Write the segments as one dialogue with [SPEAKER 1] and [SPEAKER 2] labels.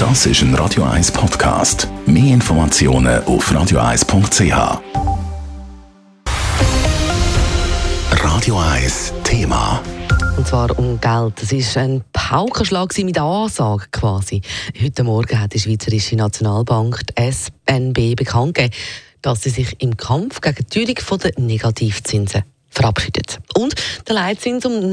[SPEAKER 1] Das ist ein Radio 1 Podcast. Mehr Informationen auf radio1.ch. Radio 1 Thema.
[SPEAKER 2] Und zwar um Geld. Es war ein Paukenschlag mit Ansage quasi. Heute Morgen hat die Schweizerische Nationalbank, die SNB, bekannt gegeben, dass sie sich im Kampf gegen die Teuerung der Negativzinsen verabschiedet. Und der Leitzins um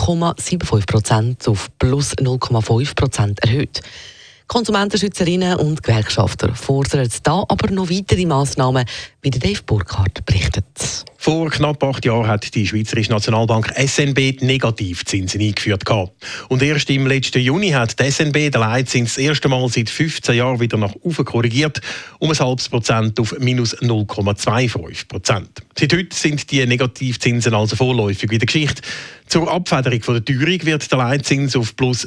[SPEAKER 2] 0,75% auf plus 0,5% erhöht. Konsumentenschützerinnen und Gewerkschafter fordern da aber noch weitere Massnahmen, wie Dave Burkhardt berichtet.
[SPEAKER 3] Vor knapp 8 Jahren hat die Schweizerische Nationalbank SNB Negativzinsen eingeführt. Und erst im letzten Juni hat die SNB den Leitzins das erste Mal seit 15 Jahren wieder nach oben korrigiert, um 0,5% auf minus 0,25%. Seit heute sind die Negativzinsen also vorläufig in der Geschichte. Zur Abfederung der Teuerung wird der Leitzins auf plus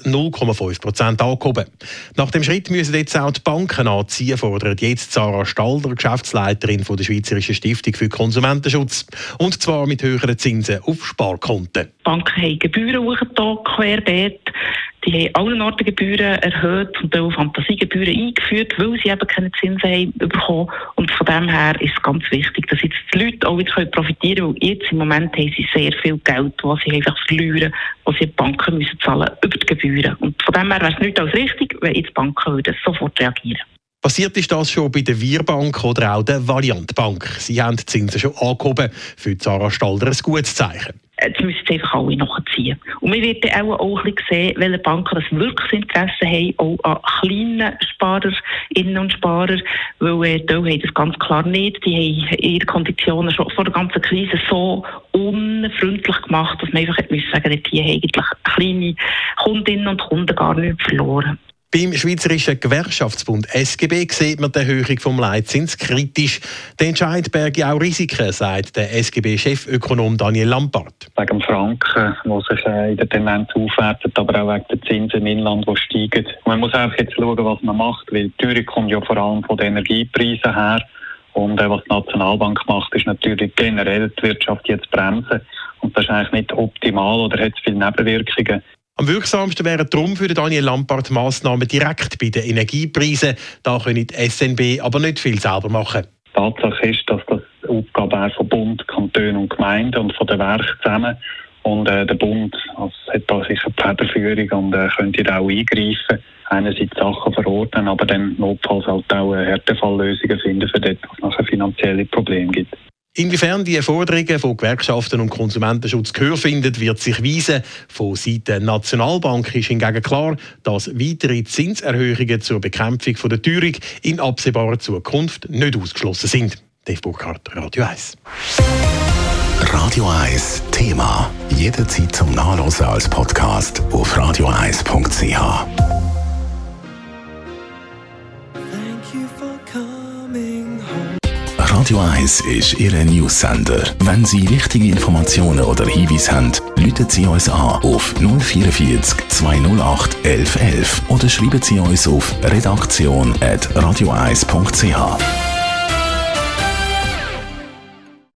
[SPEAKER 3] 0,5% angehoben. Nach dem Schritt müssen jetzt auch die Banken anziehen, fordert jetzt Sarah Stalder, Geschäftsleiterin der Schweizerischen Stiftung für Konsumentenschutz. Und zwar mit höheren Zinsen auf Sparkonten.
[SPEAKER 4] Die Banken haben Gebühren hochgetan, querbeet. Die haben allen Orten Gebühren erhöht und auch Fantasiegebühren eingeführt, weil sie eben keine Zinsen haben bekommen. Und von dem her ist es ganz wichtig, dass jetzt die Leute auch wieder profitieren können, weil jetzt im Moment haben sie sehr viel Geld, das sie einfach verlieren, was sie die Banken müssen zahlen über die Gebühren. Und von dem her wäre es nicht als richtig, wenn jetzt die Banken sofort reagieren.
[SPEAKER 3] Passiert ist das schon bei der Wir-Bank oder auch der Valiant Bank. Sie haben die Zinsen schon angehoben. Für Sarah Stalder ein gutes Zeichen.
[SPEAKER 4] Jetzt müssen sie einfach alle nachziehen. Und wir werden auch ein bisschen sehen, welche Banken das wirklich Interesse haben, auch an kleinen Sparerinnen und Sparer, weil die haben das ganz klar nicht. Die haben ihre Konditionen schon vor der ganzen Krise so unfreundlich gemacht, dass man einfach sagen musste, die haben eigentlich kleine Kundinnen und Kunden gar nicht verloren.
[SPEAKER 3] Beim Schweizerischen Gewerkschaftsbund SGB sieht man die Erhöhung des Leitzins kritisch. Der Entscheid berge auch Risiken, sagt der SGB-Chefökonom Daniel Lampart.
[SPEAKER 5] Wegen dem Franken, der sich in der Tendenz aufwertet, aber auch wegen der Zinsen im Inland, die steigen. Man muss einfach jetzt schauen, was man macht, weil die Teuerung kommt ja vor allem von den Energiepreisen her. Und was die Nationalbank macht, ist natürlich generell die Wirtschaft jetzt bremsen. Und das ist eigentlich nicht optimal oder hat viele Nebenwirkungen.
[SPEAKER 3] Am wirksamsten wären darum für Daniel Lampart Massnahmen direkt bei den Energiepreisen. Da können die SNB aber nicht viel selber machen.
[SPEAKER 5] Tatsache ist, dass das Aufgabe von Bund, Kantonen und Gemeinden und von den Werken zusammen. Und der Bund hat da sicher die Federführung und könnte da auch eingreifen. Einerseits Sachen verordnen, aber dann notfalls halt auch Härtefalllösungen finden, für das, was nachher finanzielle Probleme gibt.
[SPEAKER 3] Inwiefern die Forderungen von Gewerkschaften und Konsumentenschutz Gehör finden, wird sich weisen. Von Seiten der Nationalbank ist hingegen klar, dass weitere Zinserhöhungen zur Bekämpfung der Teuerung in absehbarer Zukunft nicht ausgeschlossen sind. Dave Burkhardt, Radio 1.
[SPEAKER 1] Radio 1 Thema. Jederzeit zum Nachlesen als Podcast auf radio1.ch. Radio 1 ist Ihr News-Sender. Wenn Sie wichtige Informationen oder Hinweise haben, rufen Sie uns an auf 044 208 1111 oder schreiben Sie uns auf redaktion@radio1.ch.